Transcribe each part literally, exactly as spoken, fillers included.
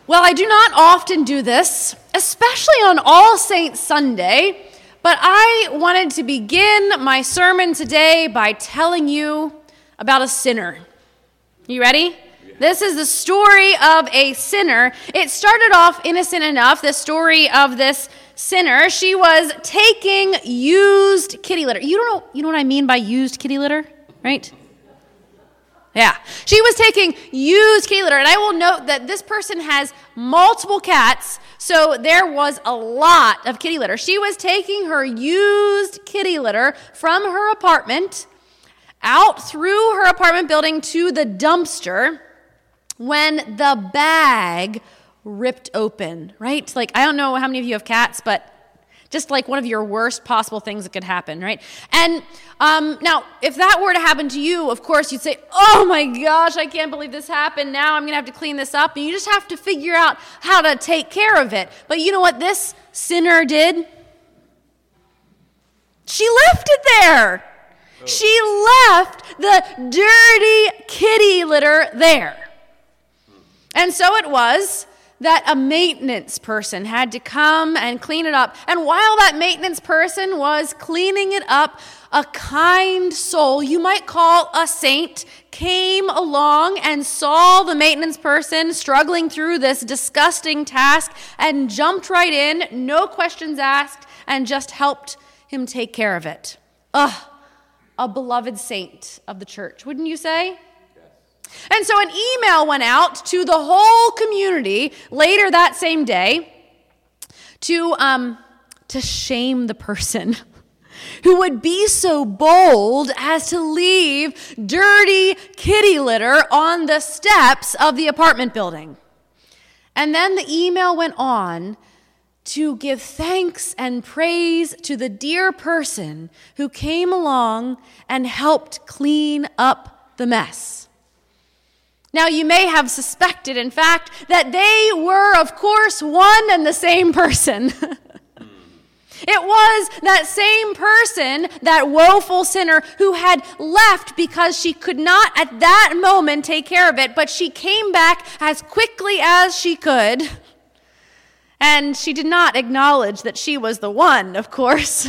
Well, I do not often do this, especially on All Saints Sunday, but I wanted to begin my sermon today by telling you about a sinner. You ready? Yeah. This is the story of a sinner. It started off innocent enough, the story of this sinner. She was taking used kitty litter. You don't know, you know what I mean by used kitty litter, right? Yeah, she was taking used kitty litter, and I will note that this person has multiple cats, so there was a lot of kitty litter. She was taking her used kitty litter from her apartment out through her apartment building to the dumpster when the bag ripped open, right? Like, I don't know how many of you have cats, but just like one of your worst possible things that could happen, right? And um, now, if that were to happen to you, of course, you'd say, oh my gosh, I can't believe this happened. Now I'm going to have to clean this up. And you just have to figure out how to take care of it. But you know what this sinner did? She left it there. Oh. She left the dirty kitty litter there. And so it was that a maintenance person had to come and clean it up. And while that maintenance person was cleaning it up, a kind soul, you might call a saint, came along and saw the maintenance person struggling through this disgusting task and jumped right in, no questions asked, and just helped him take care of it. Ugh, a beloved saint of the church, wouldn't you say? And so an email went out to the whole community later that same day to um, to shame the person who would be so bold as to leave dirty kitty litter on the steps of the apartment building. And then the email went on to give thanks and praise to the dear person who came along and helped clean up the mess. Now, you may have suspected, in fact, that they were, of course, one and the same person. It was that same person, that woeful sinner, who had left because she could not at that moment take care of it, but she came back as quickly as she could. And she did not acknowledge that she was the one, of course,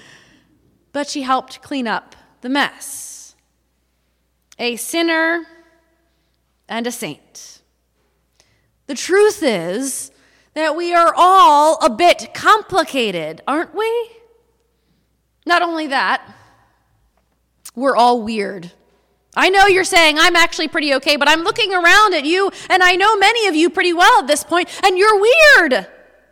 but she helped clean up the mess. A sinner and a saint. The truth is that we are all a bit complicated, aren't we? Not only that, we're all weird. I know you're saying I'm actually pretty okay, but I'm looking around at you, and I know many of you pretty well at this point, and you're weird.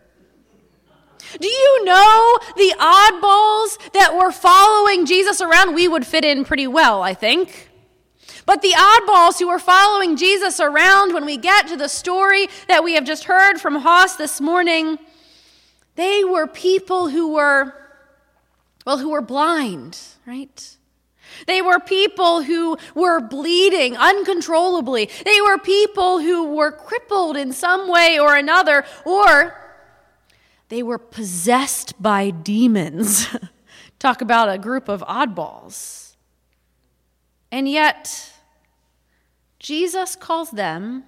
Do you know the oddballs that were following Jesus around? We would fit in pretty well, I think. But the oddballs who were following Jesus around, when we get to the story that we have just heard from Haas this morning, they were people who were, well, who were blind, right? They were people who were bleeding uncontrollably. They were people who were crippled in some way or another, or they were possessed by demons. Talk about a group of oddballs. And yet, Jesus calls them,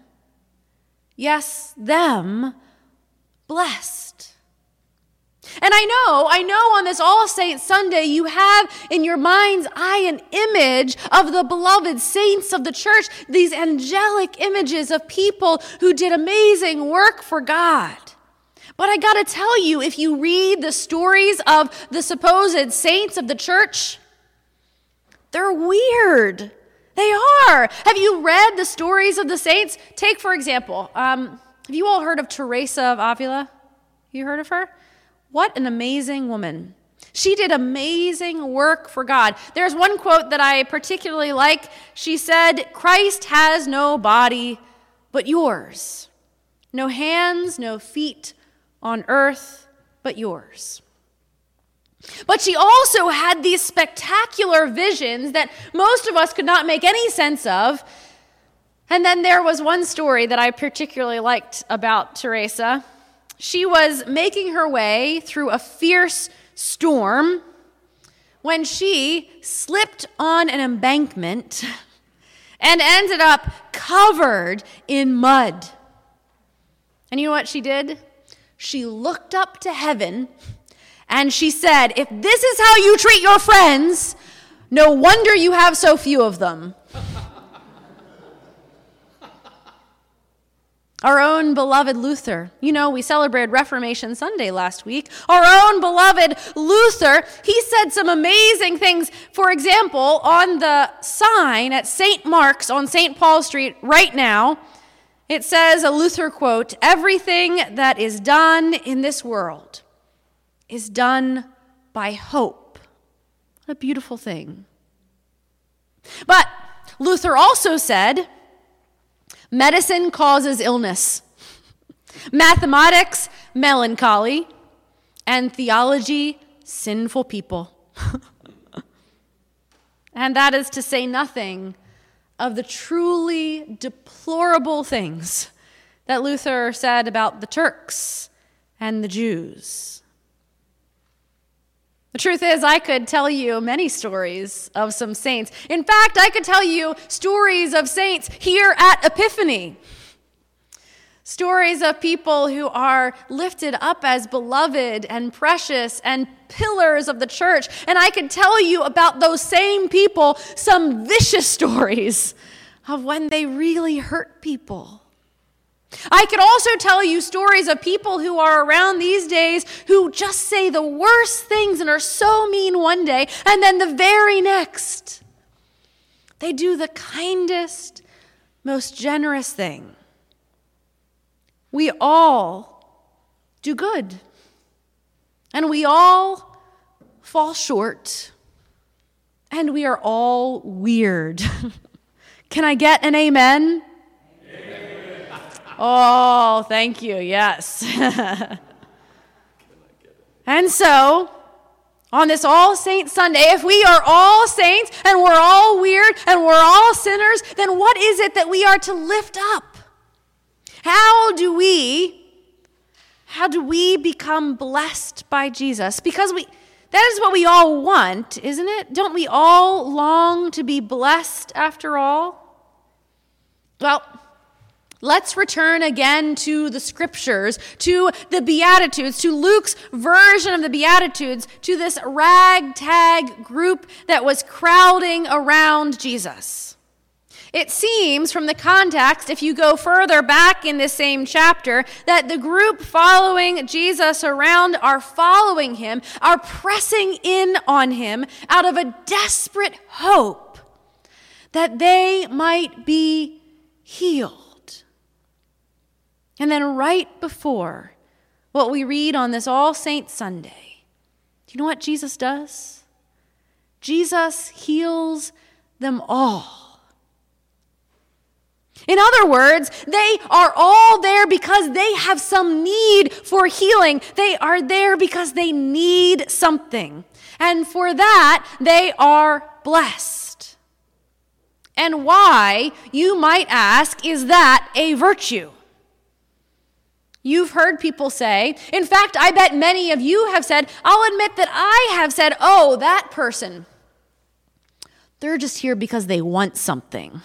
yes, them, blessed. And I know, I know on this All Saints Sunday you have in your mind's eye an image of the beloved saints of the church, these angelic images of people who did amazing work for God. But I gotta tell you, if you read the stories of the supposed saints of the church, they're weird. They are. Have you read the stories of the saints? Take, for example, um, have you all heard of Teresa of Avila? You heard of her? What an amazing woman. She did amazing work for God. There's one quote that I particularly like. She said, "Christ has no body but yours. No hands, no feet on earth but yours." But she also had these spectacular visions that most of us could not make any sense of. And then there was one story that I particularly liked about Teresa. She was making her way through a fierce storm when she slipped on an embankment and ended up covered in mud. And you know what she did? She looked up to heaven and she said, if this is how you treat your friends, no wonder you have so few of them. Our own beloved Luther. You know, we celebrated Reformation Sunday last week. Our own beloved Luther, he said some amazing things. For example, on the sign at Saint Mark's on Saint Paul Street right now, it says, a Luther quote, "Everything that is done in this world is done by hope." What a beautiful thing. But Luther also said, medicine causes illness, mathematics, melancholy, and theology, sinful people. And that is to say nothing of the truly deplorable things that Luther said about the Turks and the Jews. The truth is, I could tell you many stories of some saints. In fact, I could tell you stories of saints here at Epiphany. Stories of people who are lifted up as beloved and precious and pillars of the church. And I could tell you about those same people some vicious stories of when they really hurt people. I could also tell you stories of people who are around these days who just say the worst things and are so mean one day, and then the very next, they do the kindest, most generous thing. We all do good, and we all fall short, and we are all weird. Can I get an amen? Oh, thank you, yes. And so, on this All Saints Sunday, if we are all saints and we're all weird and we're all sinners, then what is it that we are to lift up? How do we, how do we become blessed by Jesus? Because we, that is what we all want, isn't it? Don't we all long to be blessed after all? Well, let's return again to the scriptures, to the Beatitudes, to Luke's version of the Beatitudes, to this ragtag group that was crowding around Jesus. It seems from the context, if you go further back in this same chapter, that the group following Jesus around are following him, are pressing in on him out of a desperate hope that they might be healed. And then right before what we read on this All Saints Sunday, do you know what Jesus does? Jesus heals them all. In other words, they are all there because they have some need for healing. They are there because they need something. And for that, they are blessed. And why, you might ask, is that a virtue? You've heard people say, in fact, I bet many of you have said, I'll admit that I have said, oh, that person, they're just here because they want something.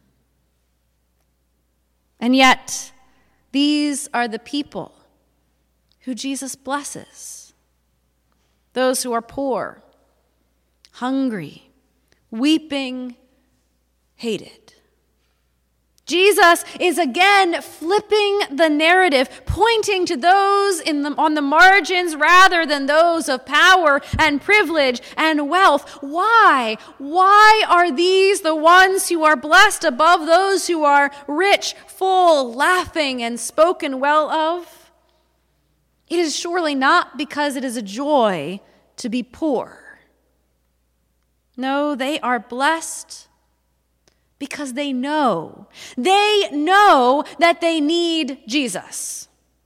And yet, these are the people who Jesus blesses. Those who are poor, hungry, weeping, hated. Jesus is again flipping the narrative, pointing to those in the, on the margins rather than those of power and privilege and wealth. Why? Why are these the ones who are blessed above those who are rich, full, laughing, and spoken well of? It is surely not because it is a joy to be poor. No, they are blessed because they know, they know that they need Jesus.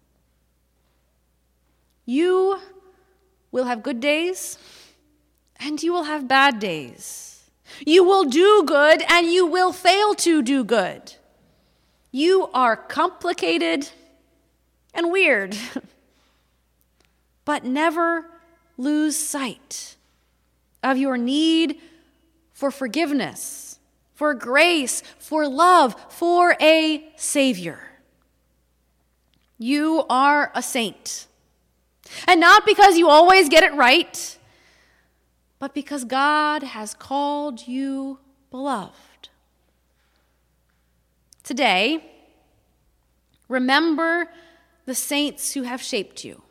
You will have good days, and you will have bad days. You will do good, and you will fail to do good. You are complicated and weird, but never lose sight of your need for forgiveness, for grace, for love, for a Savior. You are a saint. And not because you always get it right, but because God has called you beloved. Today, remember the saints who have shaped you.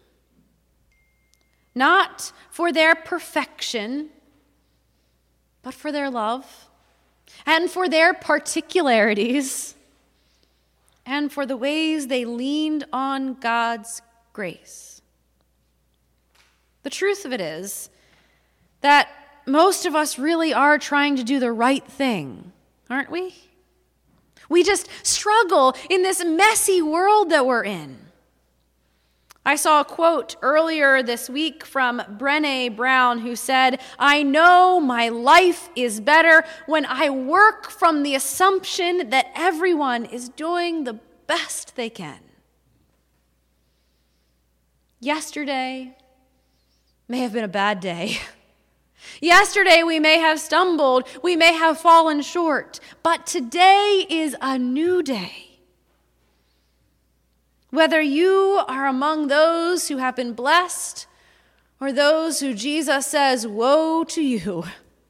Not for their perfection, but for their love, and for their particularities, and for the ways they leaned on God's grace. The truth of it is that most of us really are trying to do the right thing, aren't we? We just struggle in this messy world that we're in. I saw a quote earlier this week from Brené Brown who said, "I know my life is better when I work from the assumption that everyone is doing the best they can." Yesterday may have been a bad day. Yesterday we may have stumbled, we may have fallen short, but today is a new day. Whether you are among those who have been blessed or those who Jesus says, "Woe to you,"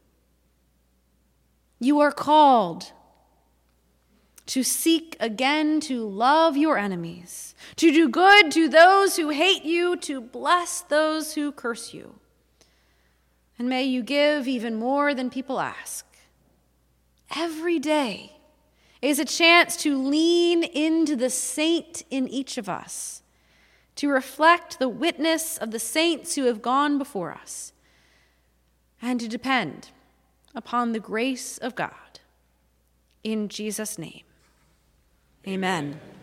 you are called to seek again to love your enemies, to do good to those who hate you, to bless those who curse you. And may you give even more than people ask. Every day is a chance to lean into the saint in each of us, to reflect the witness of the saints who have gone before us, and to depend upon the grace of God. In Jesus' name, amen.